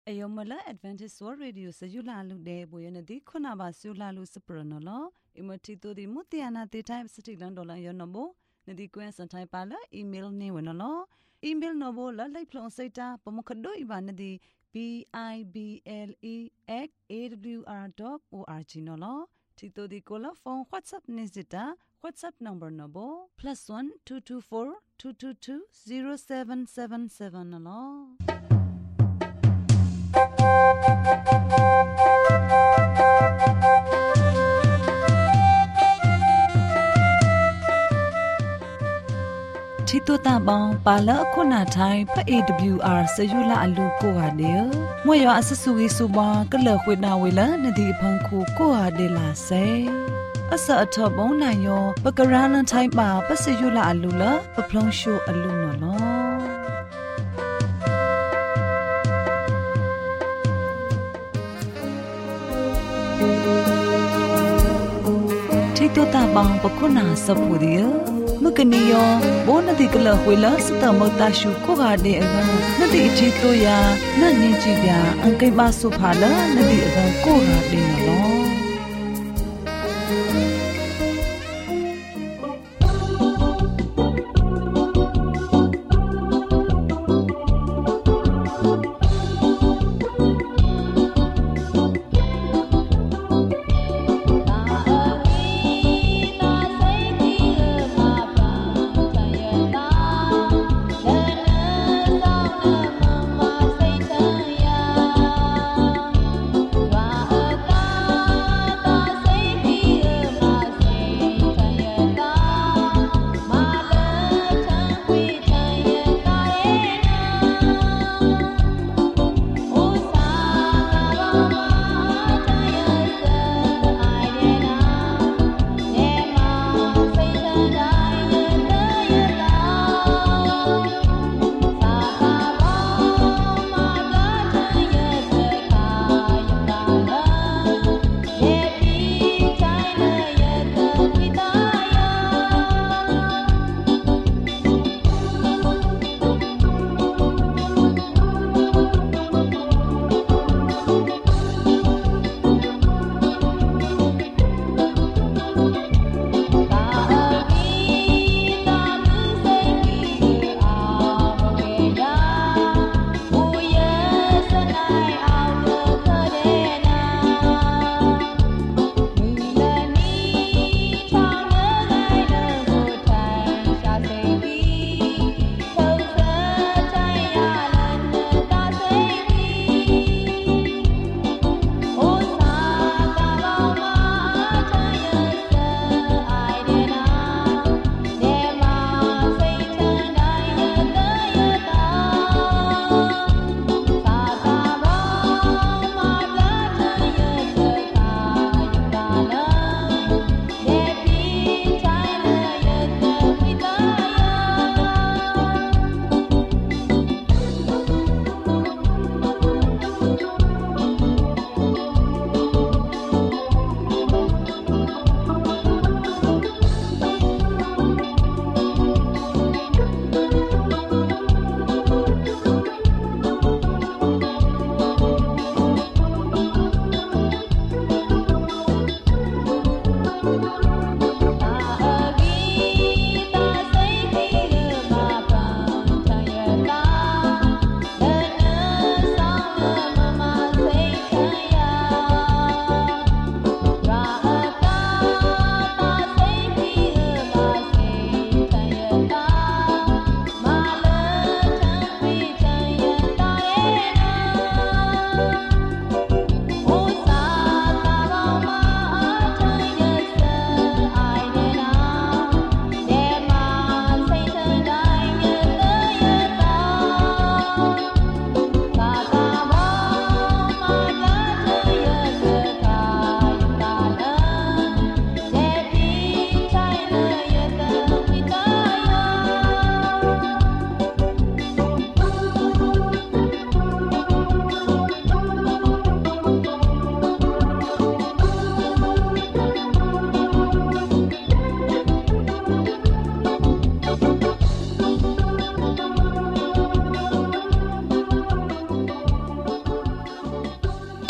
Ayomala Adventist World Radio Sayula Lude Boyanadi Kunaba Sula Lu Supernolo Imotito di Mutiana the time city landola yonobo Nadi Gwen Santai Pala email ne wenolo email nobo la plon seta pomokado ibanadi bible@awr.org nolo Tito di kola phone WhatsApp nizita WhatsApp number nobo +1 224 222 0777 nolo Tito tabang pala ako na tayo pa AWR sa yula alu ko hadil. Moyo asasugi suba kalahwit na wila na di ipangku ko hadila say. Asa atabong na yo pagkaralan tayo pa sa yula alu la paplong show alu no. Tito tabang pakuna sa pudiyo. Magkaniyo, bo na di kala huwela sa tamag tasyo ko gade aga na di ichito ya na ninjibya ang kay baso pala na di aga ko gade nalo.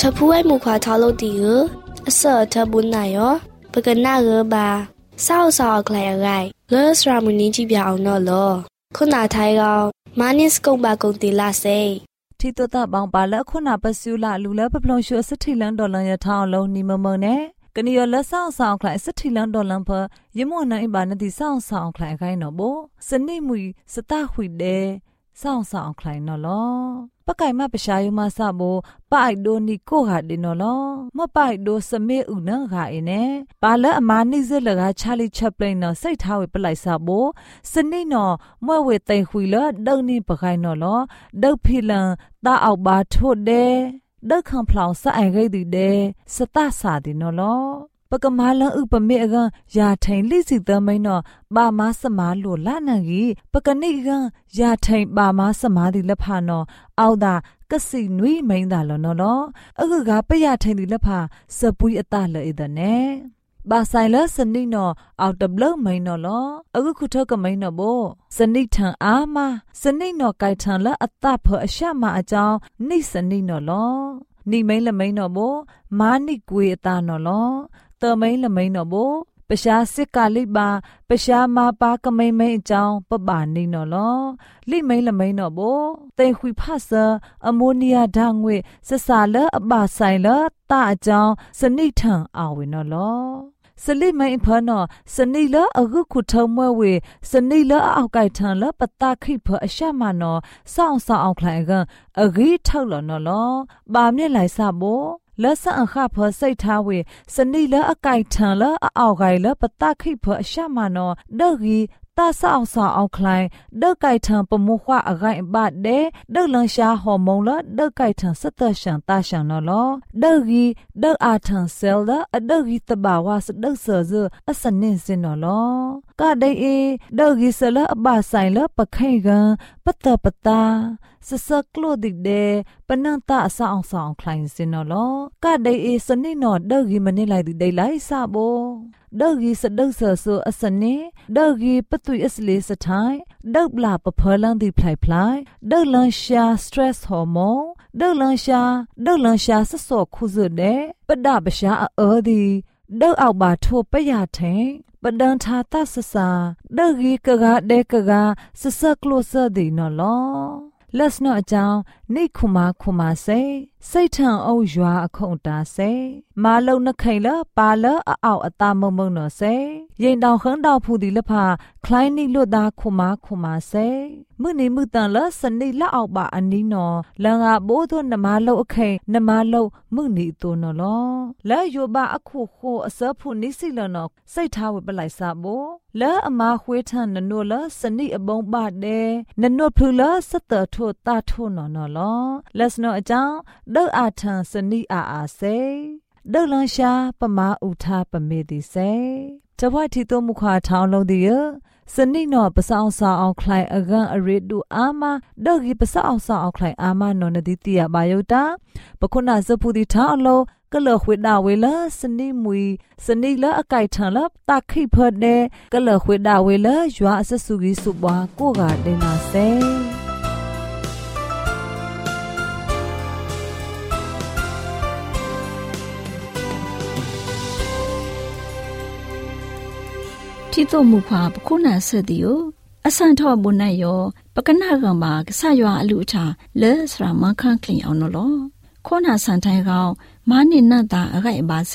ถ้าผู้ให้หมู่ขวาเท้าโลดีเสอเธอบุญไหนปกันหน้าบาเศร้าสาวใครอะไรเลิศรามุนีจีบยาวเอาหนอคุณอาไทยเรามานิสกงบากงตีลาเซที่ตัวตาบางปาและคุณอาปสุละลูและพะพลงชัวสถิลังดอลลังยะทาวโลนิมมงเนกันยอละสาวสาวคลายสถิลังดอลลังเพยมอนันอิบานติสาวสาวคลายไกนอโบสนิมุยสตาหุยเดสาวสาวคลายนอลอปะไก่มาปะชายมาซาโบปะไอโดนิโกหาเดนอลอมะปะไอโดสเมอุนังหาเอเนปาละอมานิเซลกาชาลีชัปลินนอไซทาเวปไลซาโบสนินอมะเวไตหุยละดังนี่ปะไก่นอลอดักพิลังตาเอาบาโทเดดักคำพลาวสะไอไกดีเดสตาสาดินอลอปกมาลังอุปเมอกันยาไทยลิสิตไม่นอบามาสมาโลลานังกีปกนิกันยาไทยบามาสมาดิลพานอเอาดากสินุยไม่ดาลนอลอกะปะยาไทยดิลพาสปุยอตาเลอิดเนบาไซเลสนินอเอาตบลไม่นอลคุทกไม่นอโบสนิทังอามาสนินอไกทังละอตาเพออชามาอจาวนิสนินอลนี่ไม่ละไม่นอโบมานิกวยอตานอลเตอไม่ละไม่นอโบปะชาสิกาลิบาปะชามาปากะไม่ไม่อจาวปะบานินอลลิไม่ละไม่นอโบเตหุยพาสอโมเนียดางเวสสาละอบาไซละตาอจาวสนิทังอาเวนอลสลิไม่พอนอสนิละขุทมเวสนิละเอาไกทังละปตาခိเพออชามานอซ่องซ่องคลายกันรีทักลนอลบาเมไหลซาโบละสังข้าเพอไซทาเวสนิละอไกทังละเอาไกละปตาခိเพออชามานอเดรีตาสาวสาวเอาคลายเดไก่ทังปมุขวะอะไรบาดเดเดลังชาฮอร์โมนละเดไก่ทังสเตชังตาชังนอลเดรีเดอาทังเซลละเดรีตบาวาสเดเซอร์ซอสนินสินอลกะไดเอเดรีสละบาไซละปะไข่กันปะตะปะตาสสกโลดิเดปนังตาสาวสาวคลายสินอลกะไดเอสนินอเดรีมันนี่ไลดิไดไลซาโบดอกกีสดเสือสูอสเนดอกกีปตุยอสเลสไทดอกบลาปะเพลังดีพลายพลายดอกลังชาสเตรสฮอร์โมนดอกลังชาสสอคุซุเดปะดาปะชาดีดอกเอาบาโทปะยาเทปะดังทาตาสสาดอกกีกะกะเดกะกะสสกโลซดีนอลอลัสนอจาวนิคุมาเซไซทังเอายัวอคงตาเซมาลงนไขละปาละเอาอตามมงนอเซยิงดาวขังดาวผู้ดีละพาคล้ายนิลุดาคุมาเซมื่อนี้มือตังละสนิละเอาบาอันนี้นอละงาโบตัวนมาโลโอเคนมาโลมื่อนี้ตัวนอลอและโยบาอคูโคอเสผู้นิสิละนอไซทาเวปไลซาโบและอมาคเวทันนโนละสนิอบงบาดเดนโนพลุละสเตโทตาโทนอนอลอลัสนอจาวเดออาทังสนิอาเซเดอลังชาปมาอุทาปเมดิเซจะว่าที่ตัวมุขวาทาวลงดีสนินอปะสาวสาวเอาคลายอกันอริดูอามาเดอกีปะสาวสาวเอาคลายอามานนดิติยาบายตาปะคุณาสะพูดิทาวโลก็เลขวิดาเวลสนิมุยสนิละอไก่ทังละตาခိเพเดก็เลขวิดาเวลยัวอสสุกิสุบวากูกาเดนาเซที่ตัวมุขวาปคุนาเสดิโออสันทอบุญนายโยปกนากังบากสายออลุชาเลสรามังคังคลิเอานอลโคนาสันไทกาวมานินนาตาอะไรบาเซ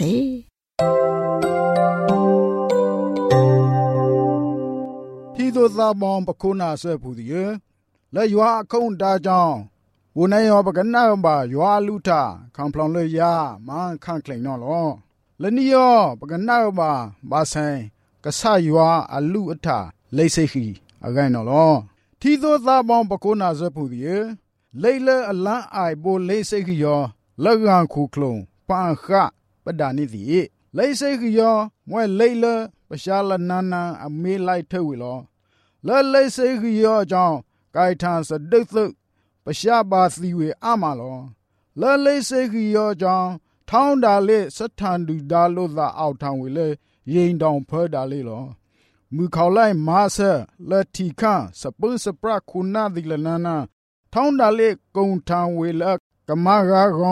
ที่ตัวตาบองปคุนาเสผู้ดีและยัวคงดาจองบุญนายโยปกนากังบายัวลุทาคังพลองเลยยามังคังคลินอลและนี่โยปกนากังบาเซกษายัวอลุอัฐาเลเซขีอะไรนอลที่ตัวตาบองปคุนาเสผู้ดีလေလေအလန်းအိုင်ဘိုလေးစိတ်ခရောလက်ကန်ခုခလုံးပန်ခပဒာနိတိလေးစိတ်ခရောမွဲလေလေပရှာလနန်းနန်းအမေးလိုက်ထုတ်ဝီလောလဲလေးစိတ်ခရောအကြောင်းဂိုင်ထန်စဒိတ်သုပရှာပါစီဝေအမလောလဲလေးစိတ်ခရောအကြောင်းထောင်းတာလေစထန်ဒူဒါလို့သာအောက်ထောင်ဝေလေရင်တောင်ဖဲတာလေလောမူခေါလိုက်မာဆဲလက်တီခန့်စပုစပရခုနာဒီလနနာထောင်းတာလေကုံထံဝေလကမရာကောင်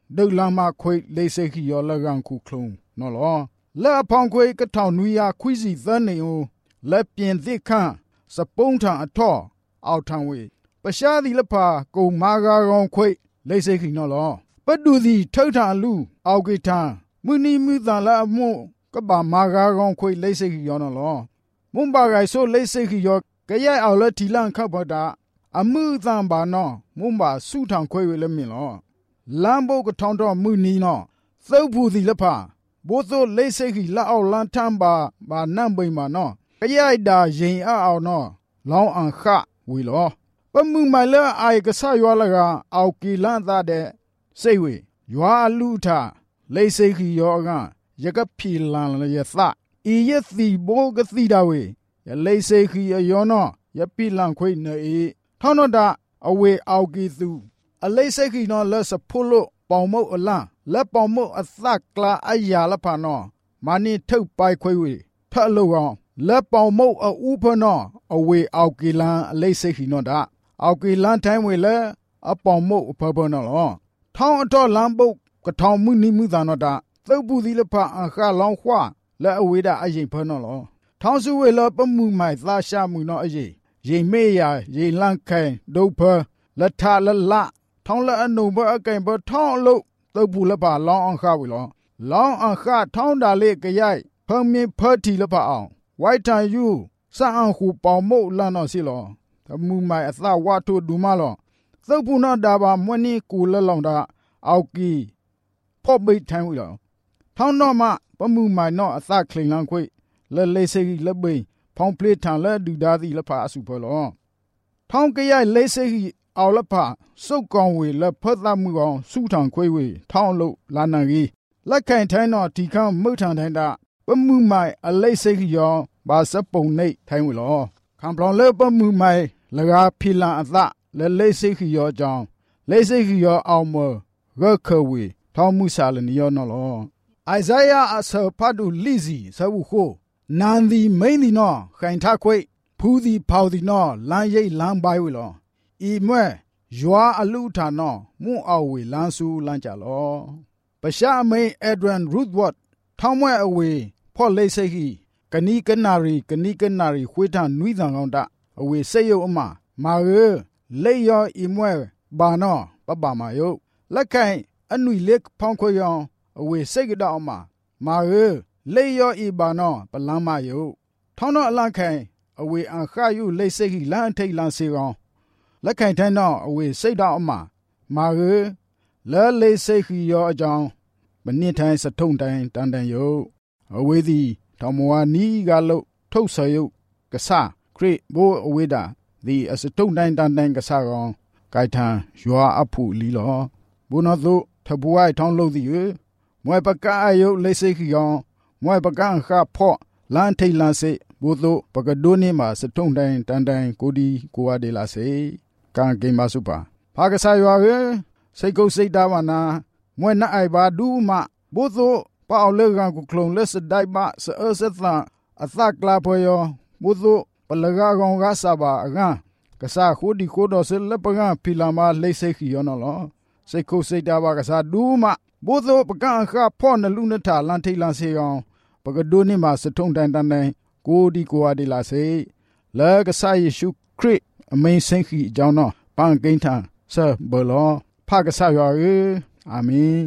ဒုလမ်းမခွေလေးစိခိယောလကန်ခုခုံနော်လောလက်ဖောင်ခွေကထောင်နွီယာခွီစီသန်းနေဦးလက်ပြင်သစ်ခန့်စပုံးထံအထော့အောက်ထံဝေပရှားသည်လဖာကုံမာကာကောင်ခွေလေးစိခိနော်လောပတူသည်ထောက်ထံလူအောက်ကိထံမူနီမူသန်လာအမှုကပမာကာကောင်ခွေလေးစိခိယောနော်လောမွန်ပါဂိုင်ဆိုလေးစိခိယောကရဲအော်လတီလန်ခပ်ပတာအမှုသံပါနော်မွန်ပါစုထံခွေဝေလည်းမြင်လောလမ်းဘုတ်ကထောင်တော့မှုနီနော်သုတ်ဖူသည်လဖာဘိုးစိုးလေးစိခိလက်အောက်လန်းထမ်းပါနမ်ပိန်ပါနော်ကရိုက်တာရင်အောင်နော်လောင်းအခဝီလောပမှုမလဲအိုင်ကဆရွာလကအောက်ကီလန်သားတဲ့စိတ်ဝေရွာလူထလေးစိခိယောကရကဖီလန်ရသဤယသိဘောကတိတာဝေရလေးစိခိယောနော်ရပိလန်ခွေနေထောင်းတော့တာအဝေအောက်ကီသူအလေးစိခိနော်လက်စဖိုးလို့ပေါင်မုတ်အလန့်လက်ပေါင်မုတ်အသကလာအရာလဖာနော်မာနီထုတ်ပိုက်ခွေဝေထအလို့ကောင်လက်ပေါင်မုတ်အဥဖနောအဝေအောက်ကီလန်အလေးစိခိနော်တာအောက်ကီလန်တိုင်းဝေလဲအပေါင်မုတ်ဖဖနော်လောထောင်းအတော့လမ်းပုတ်ကထောင်မှုနိမှုသာနော်တာသုတ်ပူသီလဖာအခါလောင်းခွာလက်အဝေတာအရင်ဖနော်လောထောင်းစုဝေလပမှုမိုင်သာရှာမှုနော်အရင်ရင်မေးရရင်လန့်ခိုင်ဒုဖလက်ထလလထောင်းလက်အနုံဘအကင်ဘထောင်းလို့သုတ်ပူလဖာလောင်းအခါဝေလောလောင်းအခါထောင်းတာလေကြရိုက်ဖုံမြင်ဖတ်တီလဖာအောင်ဝိုက်တန်ယူစအန်ခုပေါင်မုတ်လန်တော့စီလောတမှုမိုင်အသဝါထုဒူမလောသုတ်ပူနာဒါပါမွနီကူလလောင်တာအောက်ကီဖော့ပိတ်ထိုင်းဝီလောထောင်းတော့မှပမှုမိုင်တော့အသခလိန်လန်ခွေလဲလေးစိလက်ပိန်ဖောင်ပလေးထန်လဲဒူဒါသည်လဖာအစုဖော်လောထောင်းကြရိုက်လေးစိအော်လဖာစုတ်ကောင်ဝေလက်ဖတ်သမှုကောင်စုထံခွေဝေထောင်းလို့လာနန်ကြီးလက်ခိုင်ထိုင်းတော့ဒီခမ်းမုတ်ထန်ထိုင်းတာပမှုမိုင်အလေးစိယောဘာစပုံနေထိုင်းဝေလောခံပလောင်လဲပမှုမိုင်လကားဖီလန်အသလဲလေးစိယောကြောင့်လေးစိယောအောင်မရခဝေထောင်းမှုစာလနီယောနော်လောအိုင်ဇာယာအဆဖတ်ဒူလီစီဆဝခုနန်ဒီမိန်ဒီနော်ခိုင်ထခွေဖူးဒီဖောက်ဒီနော်လမ်းရိပ်လမ်းပိုင်းဝေလောဤမွဲရွာအလူထာနော်မှုအော်ဝေလန်းစုလန်းကြလောပရှာမိန်အဒရန်ရူဒ်ဝတ်ထောင်းမွဲအဝေဖော့လေးစိခိကနီကနာရီခွေးထနွိသံကောင်းတာအဝေစိတ်ယုတ်အမမာရလေယောဤမွဲဘာနော်ပပမာယုတ်လက်ခိုင်အနွိလက်ဖောင်းခွေယောင်အဝေစိတ်ကတော့အမမာရလေယောဤဘာနော်ပလမ်းမယုတ်ထောင်းတော့အလန့်ခိုင်အဝေအခါယုလေးစိခိလမ်းထိတ်လမ်းစေကောင်လက်ခိုင်ထိုင်းတော့အဝေစိတ်တော့အမမာရလဲလေးစိခိယောအကြောင်းမနစ်ထိုင်းစထုံတိုင်းတန်တန်ယုတ်အဝေသည်ထောင်မဝနီကလုတ်ထုတ်ဆယုတ်ကဆခရစ်ဘိုးအဝေတာဒီအစထုံတိုင်းတန်တန်ကဆကောင်ကိုက်ထံရွာအဖူလီလောဘုနောသုထဘွိုင်ထောင်းလို့သည်မွဲပကအယုတ်လေးစိခိယောမွဲပကန့်ခဖော့လန်ထိတ်လန်စိဘုသုပကဒိုနေမှာစထုံတိုင်းတန်တန်ကိုဒီကိုဝဒေလာစေကံကိမစုပါဖာကဆာရွာရေစိတ်ကုတ်စိတ်တာဝနာမွဲနှအိုက်ပါဒူးမဘုသုပေါလေကကုကလုံလက်စဒိုင်မစအစသအသကလာဖွေယောဘုသုပလကကောင်ကဆာပါအကံကဆာခိုဒီကိုတော်စလပကံဖီလာမလိစိခိယောနော်လောစိတ်ကုတ်စိတ်တာပါကဆာဒူးမဘုသုပကံခဖော့နလူနထလန်ထိလန်စေအောင်ပကဒိုနေမှာစထုံတန်တန်တိုင်းကိုဒီကိုဝဒီလာစေလဲကဆာယေရှုခရစ်အမိန်စိခိအကြောင်းတော့ပန်ကိန်းထံဆဘလောဖကဆာယောအာမင်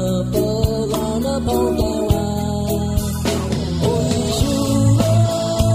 Oh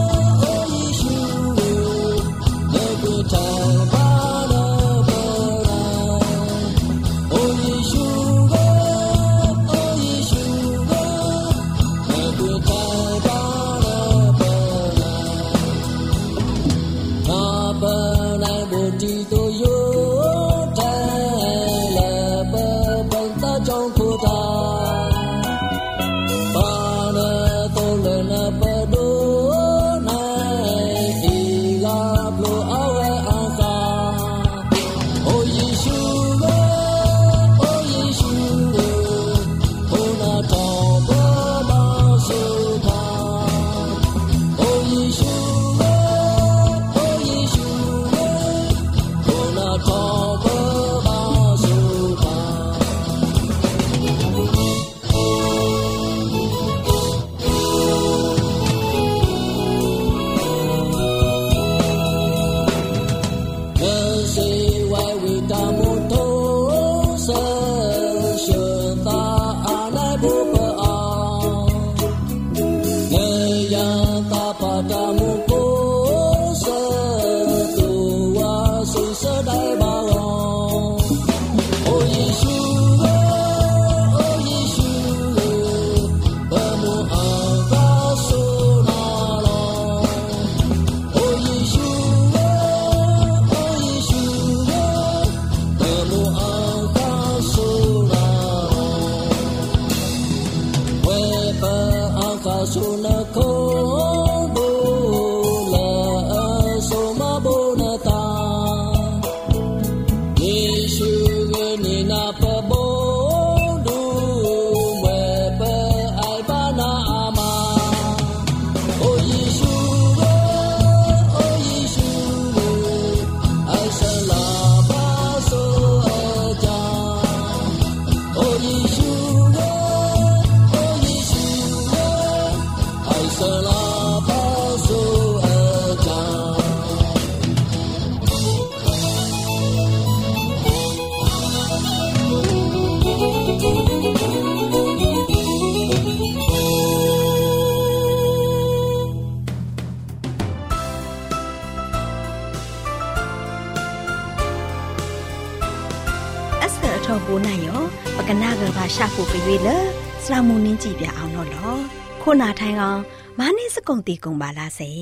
ထောဘူနိုင်ရောပကနာကဘာရှာဖို့ပြေးလေစရာမူနင်းကြည့်ပြအောင်တော့လောခုနာထိုင်ကောင်မနင်းစကုံတီကုံပါလားစေ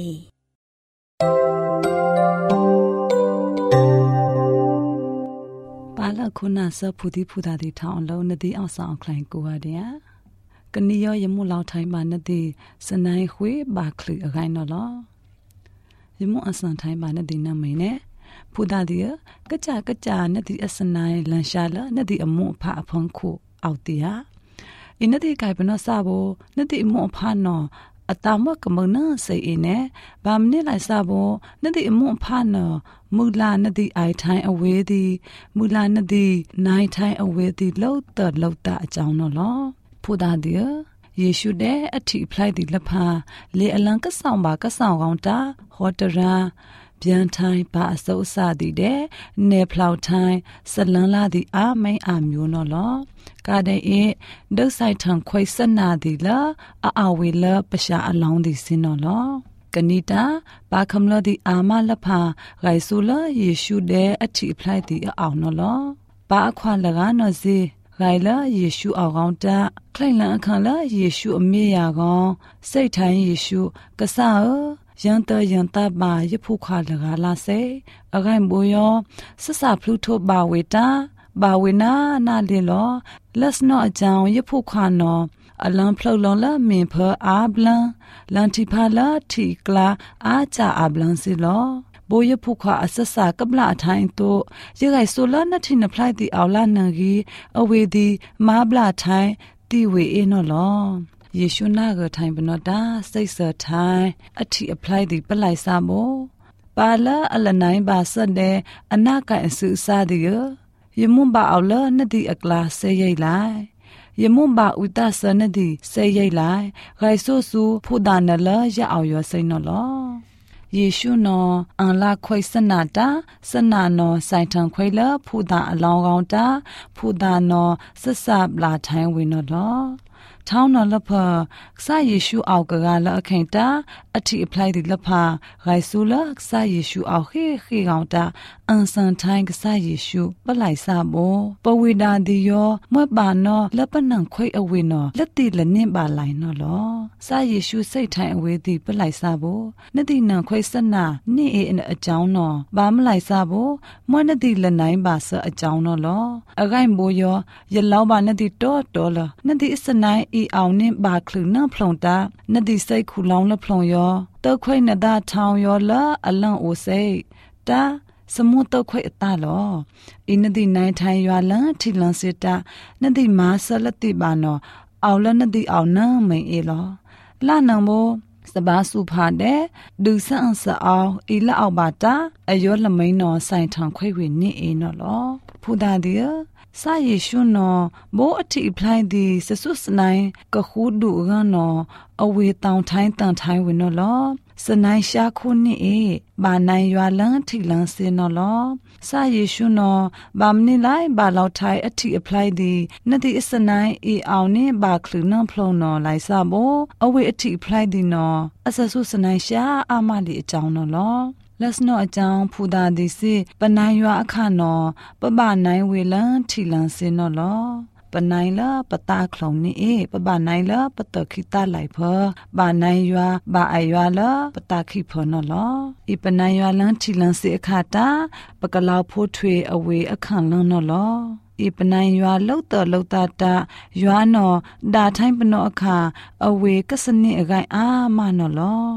ပါလခုနာစဖူတီဖူတာတီထောင်းလုံးနတိအောင်ဆောင်ခလိုင်ကိုရတဲ့ကနီယောရမှုလောက်ထိုင်ပါနတိစနိုင်ခွေဘာခလီအခိုင်နော်လောရမှုအစန်ထိုင်ပါနတိနမိန်နဲ့ဖူတာတီကကြနတိအစနိုင်လန်ရှာလနတိအမွန်ဖအဖန်ခုအောက်တီဟာအင်းနတိကိုင်ပနောစာဘောနတိအမွန်ဖနော်အတမကမနစေအင်းနဲ့ဗာမနိလိုက်စာဘောနတိအမွန်ဖနော်မူလာနတိအိုင်ထိုင်အဝေးသည်မူလာနတိနိုင်ထိုင်အဝေးသည်လောက်တအကြောင်းနော်လောဖူတာတီယေရှုတဲ့အထိဖလိုက်သည်လဖာလေအလံကဆောင်ပါကဆောင်ကောင်းတာဟောတရာပြန်ထိုင်ပါအစိုးစသည်တဲ့နေဖလောက်ထိုင်စလန်းလာသည်အာမိန်အာမျိုးနော်လောကာတဲ့ဒုဆိုင်ထံခွိစနာသည်လာအဝေလပရှာအလောင်းသည်စင်နော်လောကနိတာပါခမလသည်အာမလဖာဂိုင်ဆူလာယေရှုတဲ့အထိဖလိုက်သည်အောင်နော်လောပါအခွာလကနော်စီဂိုင်လာယေရှုအောင်ကောင်းတာခလိုက်လန်အခါလာယေရှုအမေရာကောင်းစိတ်ထိုင်ယေရှုကစားယန်တပါယဖုခါလကလာစေအခိုင်ဘူယောဆဆဖလူထိုဘာဝေတာဘာဝေနာနာလေလောလက်စနောအကြောင်းယဖုခါနောအလံဖလောက်လောလာမင်ဖအာဘလန်လန်တီဖာလာတီကလာအာချာအာဘလန်စီလောဘိုယဖုခါအဆဆကပလာအထိုင်တို့ရေဂိုင်ဆိုလာနတိနဖလိုက်တီအော်လာနန်ကြီးအဝေဒီမာဘလာထိုင်တီဝေအေနော်လောယေရှုနာကထိုင်ပနောတာစိတ်ဆထိုင်အထိအဖလိုက်သည်ပလိုက်စားမို့ပါလာအလနိုင်ပါဆက်တဲ့အနာကန်အစုစားသည်ယမွန်ပါအောင်လနတိအကလာဆေးရိတ်လိုက်ယမွန်ပါဥတဆနတိဆေးရိတ်လိုက်ဂိုင်ဆိုဆူဖူဒါနလရအောင်ရစိတ်နော်လောယေရှုနောအန်လာခွိစနာတာစနာနောဆိုင်ထံခွိလဖူဒါအလောင်းကောင်းတာဖူဒါနောဆဆပ်လာထိုင်ဝင်နော်လောထောင်းနော်လဖဆာယေရှုအောက်ကလအခင်တာအထိအဖလိုက်ဒီလဖဂိုင်ဆူလဆာယေရှုအောက်ခေကောင်းတာအန်ဆန်ထိုင်းကဆာယေရှုပလိုက်စားဘောပဝေဒာဒီယောမွတ်ပါနောလပနံခွိအဝေနောလက်တိလနင့်ပါလိုက်နော်လောဆာယေရှုစိတ်ထိုင်အဝေးဒီပလိုက်စားဘောနတိနံခွိစနာနိအေအကြောင်းနော်ဘာမလိုက်စားဘောမွတ်နတိလနိုင်ပါဆအကြောင်းနော်လောအခိုင်ဘိုယောရလောက်ပါနတိတော်လနတိစနိုင်ဤအောင်နင့်ဘာခလုနဖလုံတာနတိစိတ်ခုလောင်းလဖလုံယောတောက်ခွိနဒထောင်ယောလာအလန့်အိုစိတ်တာစမုတ်ခွိအတလောအင်းနတိနိုင်ထိုင်ရွာလန်ထီလန်စတာနတိမာဆလတိပါနောအောင်လနတိအောင်နမိန်အေလောလာနံဘောစဘာစုဖာတဲ့ဒူဆန်ဆအောင်ဤလအောက်ပါတာအယောလမိန်နောဆိုင်ထံခွိဝေနိအေနောလောဖူဒါဒီဆာယေရှုနောဘောအတိဖလိုက်သည်စဆုစနိုင်ကခုဒုရနောအဝေတောင်ထိုင်းတန်ထိုင်းဝင်နော်လောစနိုင်ရှာခုနိအေဘာနိုင်ရွာလန်းထိလန်းစင်နော်လောဆာယေရှုနောဘာမနိလိုက်ဘာလောက်ထိုင်အတိအဖလိုက်သည်နတိအစနိုင်အေအောင်နိဘာခလုနဖလုံနော်လိုက်စဘောအဝေအတိအဖလိုက်သည်နော်အစဆုစနိုင်ရှာအာမလီအကြောင်းနော်လောလက်စနောအကြောင်းဖူတာဒီစီပနိုင်ရွာအခနောပပနိုင်ဝေလန်းထီလန်းစင်နော်လောပနိုင်လာပတာခလုံးနီပပနိုင်လာပတခိတလိုက်ဖဘာနိုင်ရွာဘာအရွာလာပတာခိဖနော်လောဤပနိုင်ရွာလန်းထီလန်းစေအခတာပကလောက်ဖို့ထွေအဝေအခန့်လန်းနော်လောဤပနိုင်ရွာလောက်တာရွာနော်ဒါထိုင်းပနောအခါအဝေကစနိအခိုင်အာမနော်လော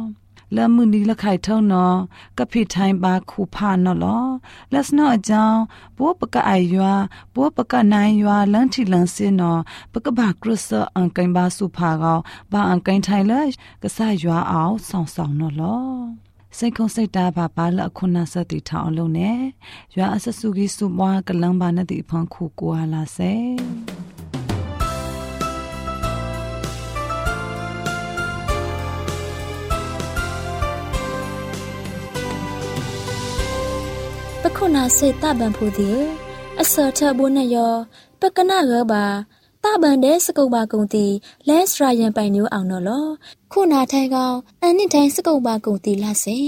ละมุนีละไข่เท่านอกะพิไทยบาคูพานอลอลัสนออจาวบัวปะกะไอยัวบัวปะกะนายยัวลังทิลังเสนอปะกะบากรุสอังกังบาสุภากาวบาอังกังไทยละกะซายัวเอาสองนอลอစိတ်ခုံစိတ်တာပါပါလအခုနာစတိထောင်းလုံးနဲ့ရွာအဆဆူကြီးစုပွားကလန်းပါနဲ့ဒီဖန်ခုကွာလာစေပခုနာစိတ်တပန်ဖို့ဒီအစောထဘုန်းနဲ့ရောပကနာရပါตาบันเดสกุบากุงตีเลสรายันไปนิ้วเอาเนาะลอခုနာထိုင်ကောင်အန်နစ်တိုင်းစကုပ်ပါကုံတီလာစေ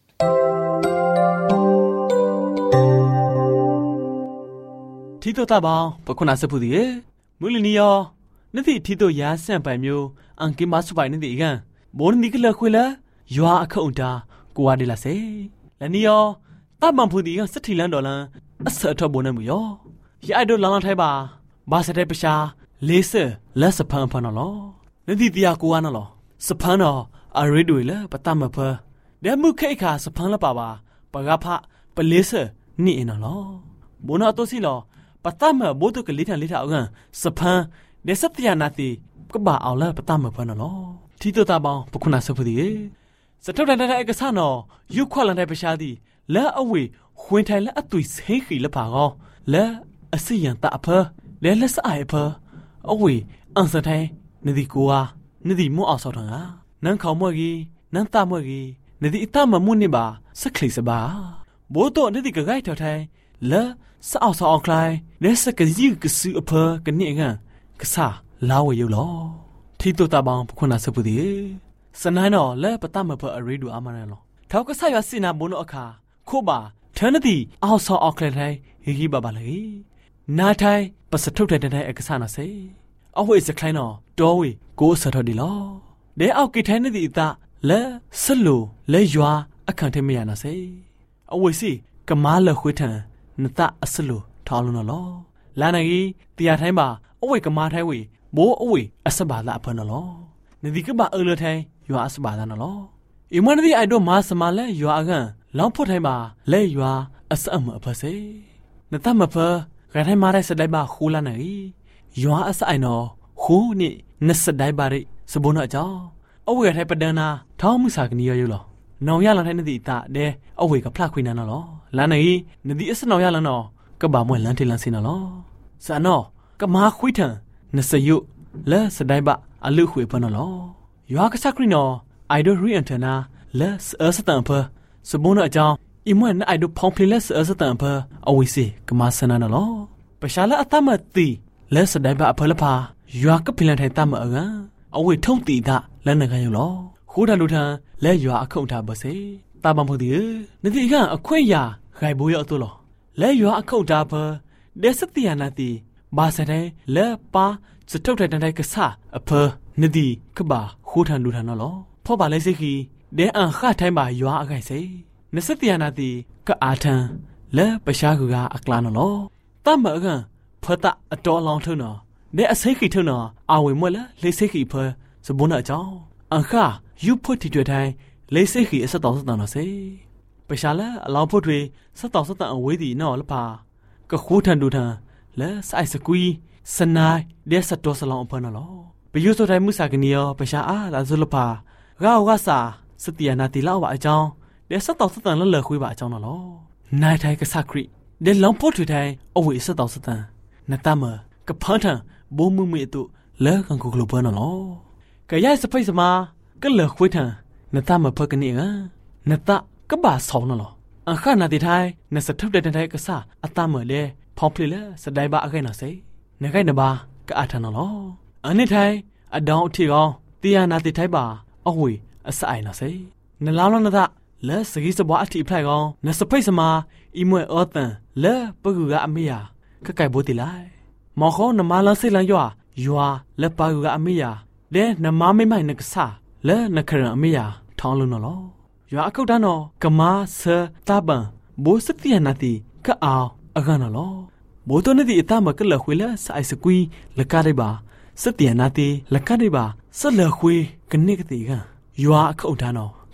ทีโตตาบองปะคุณาสพุดิเอมุลินียอနတိทีโตยาဆန့်ပိုင်မျိုးအန်ကင်မဆုပိုင်နတိကန်ဘောနီကလခွေလာယွာအခုံတာကိုဝါဒီလာစေလနီယောတမန်ဖူဒီကစတိလန်ဒေါ်လန်အဆအထဘုံနမူယောယအိုက်ဒိုလန်လန်ထိုင်ပါဘာစတဲ့ပရှာလေးစလက်စဖန်ဖန်နော်နတိတရားကိုဝါနော်စဖန်တော့အရီဒွေလပတမဖဒဲမှုခိခါစဖန်လပါပါပကဖပလေးစနိအနော်ဘုနာတော့စီလောပတမဘိုးတုကလေးထန်လေးထအောင်စဖန်ဒဲစတရနာတိကဘာအောင်လာပတမဖနော်ทีตัวตาบองปะคุณาสพุดีสะทบดันได้เอกสารนอยุคขวัญได้ประชาดีและเอาไว้ควนไทยและอตุยเสขีละผากอและอสิยันตะอเพและละสะอายเพเอาไว้อันสะไทยนดิกัวนดิมุอสอทังอ่ะนังเขามวกีนังตามวกีนดิอิตามมุนิบาสักคลิสบาโบโตนดิกะไกเท่าไทยและสะอสออคลายและสะกะยิกะซืออเพกันนี่งะกะซาลาวอยู่ลอทีตัวตาบองคุณาสพุดีสนายนอและปตามเพออรีดูอามาเนลเท่าก็สายสินาบุนอคาโคบาเทนดีเอาซอออกเลยฮีบาบาเลยนาไทยปัสทุกได้เอกสารนะเซเอาไว้สักครั้งนอโดยกูสะทอดีลอเดี๋ยวเอากิเทนดีตาและสลูและยัวอคันเทมียานะเซเอาไว้สิกมาเลคุยทันนตาสลูทอลุนลอลานากีตียาไทยมาเอาไว้กมาไทยวีโบอวยอสบาละอพนลอนดิกบะเอเลไทยยัวอสบาละนลออิมันดิไอโดมาสมาเลยัวอะกันลองพุไทยมาเลยัวอสอมอพเซนตามะเพกะไทยมาได้สดายบาคูลาไหนยัวอสไอนอคูนี่นสดายบาริสบุนอจออวยไทยปะเดนาท้อมุสากนียอลอนองยาลันไทยนดิตาเดอวยกับพลาควินานลอลาไหนนดิอสนองยาลันนอกะบามวยลันทิลันซินลอสะนอกะมาควิทันนสยุและสดายบะอลุขุยพนลอยากสักรินอไอดอรีอันเทนาและสตังเพสบุนอจออิมวนไอดอพองพลิและสตังเพอวิสิกมาสนานลอประชาละอัตมติและสดายบะเพลพายากพลินไทยตามอางอวิท่องตีดะและนักกันอยู่ลอคูดาลุทาและยาอคุทาบเสตาบังพอดีนติกะอควายาไกบุยอตุลอและยาอคุทาเพเดสติยานาติบาสเดและปาสะทบได้กะซาอเพนดีกบาคูทันดูทันนลอพอบาเลสิกีเดอันข้าไทยบายัวอะไกเซนสติยานาติกะอาทันและประชากุกาอักลานลอตามมะกันพะตะอตอลองทุนอเดอเซกิทุนออาเวมวละเลเซกิเพสบุนอะจออันข้ายุพุทิจวยไทยเลเซกิอสตอสตันเซประชาละอลองพุทเวสตอสตันอเวดีนอละพากะคูทันดูทันและไซสกุยสนายเดสตัวสลองอพนลอไปยุสไทยมุสากนียประชาอาลาซุลปากาวาซาสติยานาติลาวะอจองเดสตอสตันละเลคุยบะอจองนลอนายไทยกะสักริเดลองพุทไทยอเวสตอสตันนตามะกะพันทันโบมุเมตุเลกันกุกลุเปนลอกะยายสะไฟสมากะเลคุยทันนตามะเพกะนี่อะนตะกะบาสองนลออันข้านาติไทยนสะทุบได้กะซาอตามะเลพอมพลิเลสดายบะอะไกนะเซนไกนบากะอาทันลออันนี้ไทยอดองอุทิกองติยานาติไทยบาอเวอสไอนะเซนลาวลนะตะและสกิสบวะอธิไพกองนสะไฟสมาอิมวยอตันและปะกุกะอเมยากะไกบ่ติไลมอขอนมาลังสิลังยัวและปะกุกะอเมยาเดนมาไม่ไม่นกะซาและนกะรันอเมยาทองลุนลอยัวอะกุดานอกะมาเซตาบันโบสติยานาติกะอาวอะกันลอโบโตนดิอิตามะกะเลคุยละสไอสกุยละกะได้บาสติยานาติละกะได้บาสะเลคุยกะนิกะติกะยัวอะคุดานอก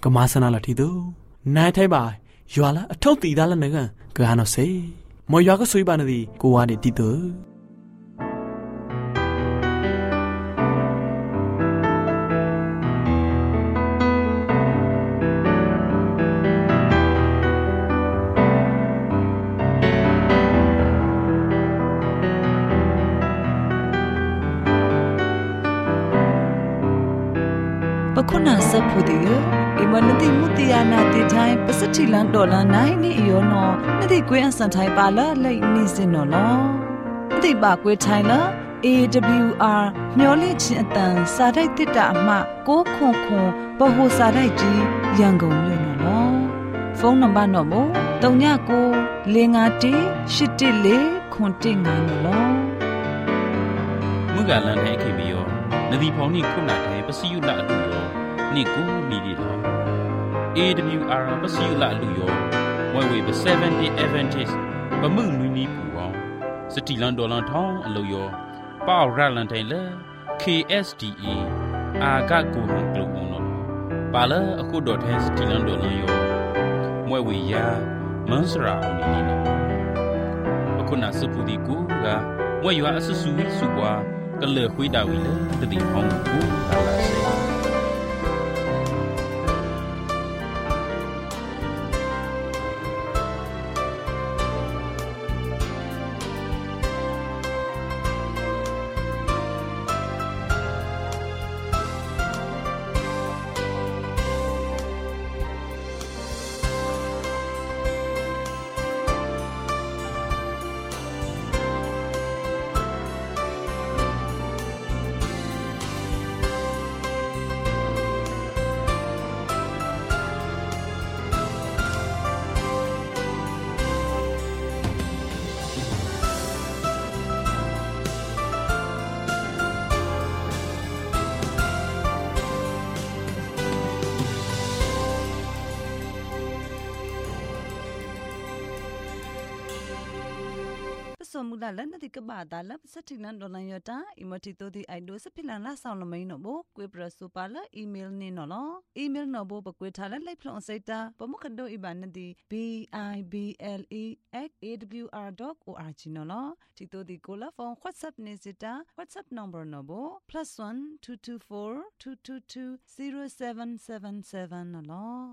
ကမဆနာလာတီတို့နိုင်ထိုင်ပါရွာလာအထုပ်တီသားလာနေကန်ကာနော်စေမော်ရွာကဆွေးပါနေသည်ကိုဝါနေတီတို့ခုနဆက်ဖို့ဒီအမနတိမူတီယာနာတီတိုင်းပစတိလန်ဒေါ်လာနိုင်နီယောနော်နတိကွေးအစန်ထိုင်ပါလာလိမ့်နေစင်နော်လောနတိပါကွေးထိုင်လာ AWR မျော်လင့်ခြင်းအတန်စာတိုက်တစ်တာအမှ6ခွန်ခွန်ဘဟုစာတိုက်ကြီးရန်ကုန်မြို့နော်လောဖုန်းနံပါတ်တော့မို့39 51814နော်လောမူကလန်တဲ့ခေဘီယောနဒီဖောင်နီခုနာတဲ့ပစီယူလာလူယောနိကူနီဒီတော့ AWR ပစီယူလာလူယောဝဲဝေ70 Advantage ပမှုနူနီပူအောင်စတီလန်ဒေါ်လန်ထောင်းအလူယောပေါရလန်တိုင်လေ KSDA အာဂကူဟန်ကလူအောင်နော်ပါလာအခုဒေါ်တဲ့စတီလန်ဒေါ်လန်ယောမွဲဝေယာမန်စရာအောင်နီနော်အခုနာစပူဒီကူကမွဲရွာအဆဆူဝီစုပွားကလေခွေးတာဝီလေတတိအောင်ကူလာလာစေสมมุติแล้วนั่นที่กบ้าตาแล้วสักทีนั้นโดนยอดตาอีมาที่ตัวที่ไอดูสักพิลันละสาวละไม่หนอบุกวยประสุปาละอีเมลนี่หนอละอีเมลหนอบุปกวยทาละไล่พลองใส่ตาปมุขันโดอีบานนั่นที่ bible@awr.org หนอละที่ตัวที่กูละฟอง WhatsApp เนี่ยสิตา WhatsApp number หนอบุ +1 224 222 0777หนอละ